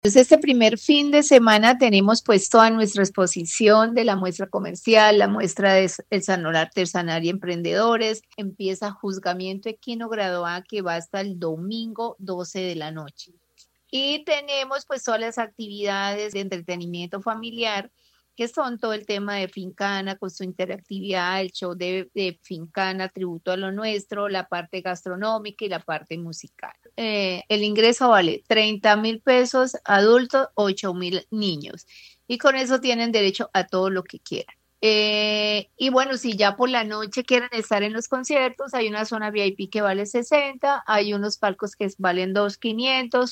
Entonces, este primer fin de semana tenemos pues toda nuestra exposición de la muestra comercial, la muestra de el Salón Artesanal y Emprendedores. Empieza Juzgamiento Equino Graduada que va hasta el domingo 12 de la noche. Y tenemos pues todas las actividades de entretenimiento familiar, que son todo el tema de Fincana con su interactividad, el show de Fincana, tributo a lo nuestro, la parte gastronómica y la parte musical. El ingreso vale 30,000 pesos adultos, 8,000 niños. Y con eso tienen derecho a todo lo que quieran. Y bueno, si ya por la noche quieren estar en los conciertos, hay una zona VIP que vale 60, hay unos palcos que valen 2,500,